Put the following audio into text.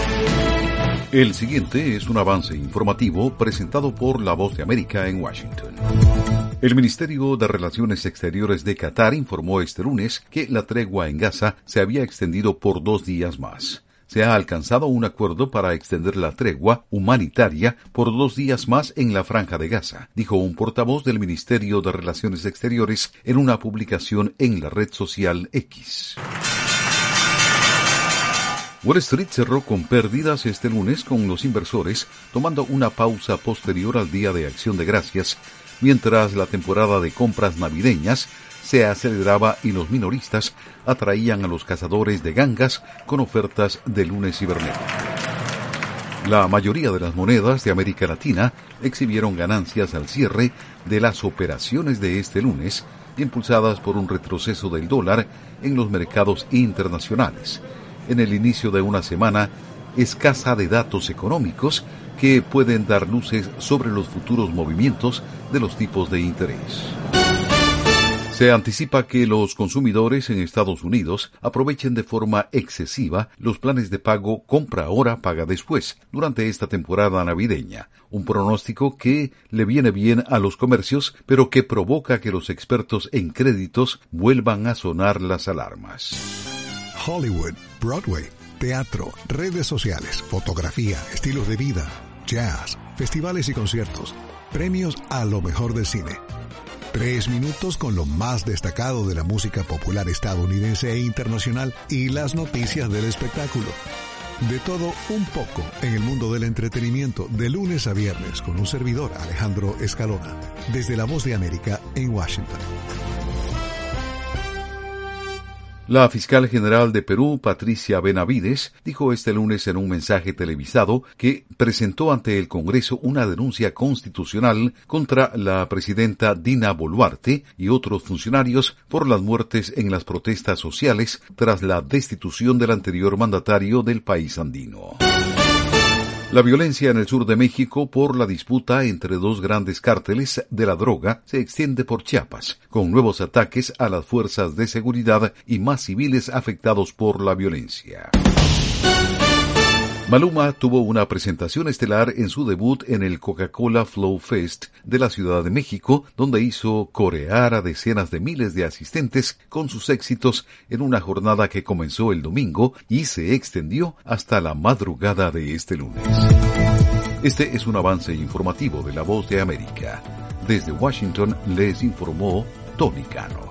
El siguiente es un avance informativo presentado por La Voz de América en Washington. El Ministerio de Relaciones Exteriores de Qatar informó este lunes que la tregua en Gaza se había extendido por 2 días más. Se ha alcanzado un acuerdo para extender la tregua humanitaria por 2 días más en la Franja de Gaza, dijo un portavoz del Ministerio de Relaciones Exteriores en una publicación en la red social X. Wall Street cerró con pérdidas este lunes, con los inversores tomando una pausa posterior al Día de Acción de Gracias, mientras la temporada de compras navideñas se aceleraba y los minoristas atraían a los cazadores de gangas con ofertas de lunes cibernético. La mayoría de las monedas de América Latina exhibieron ganancias al cierre de las operaciones de este lunes, impulsadas por un retroceso del dólar en los mercados internacionales, en el inicio de una semana escasa de datos económicos que pueden dar luces sobre los futuros movimientos de los tipos de interés. Se anticipa que los consumidores en Estados Unidos aprovechen de forma excesiva los planes de pago compra ahora, paga después durante esta temporada navideña, un pronóstico que le viene bien a los comercios, pero que provoca que los expertos en créditos vuelvan a sonar las alarmas. Hollywood, Broadway, teatro, redes sociales, fotografía, estilos de vida, jazz, festivales y conciertos, premios a lo mejor del cine. 3 minutos con lo más destacado de la música popular estadounidense e internacional y las noticias del espectáculo. De todo un poco en el mundo del entretenimiento, de lunes a viernes, con un servidor, Alejandro Escalona, desde La Voz de América en Washington. La fiscal general de Perú, Patricia Benavides, dijo este lunes en un mensaje televisado que presentó ante el Congreso una denuncia constitucional contra la presidenta Dina Boluarte y otros funcionarios por las muertes en las protestas sociales tras la destitución del anterior mandatario del país andino. La violencia en el sur de México por la disputa entre 2 grandes cárteles de la droga se extiende por Chiapas, con nuevos ataques a las fuerzas de seguridad y más civiles afectados por la violencia. Maluma tuvo una presentación estelar en su debut en el Coca-Cola Flow Fest de la Ciudad de México, donde hizo corear a decenas de miles de asistentes con sus éxitos en una jornada que comenzó el domingo y se extendió hasta la madrugada de este lunes. Este es un avance informativo de La Voz de América. Desde Washington les informó Tony Cano.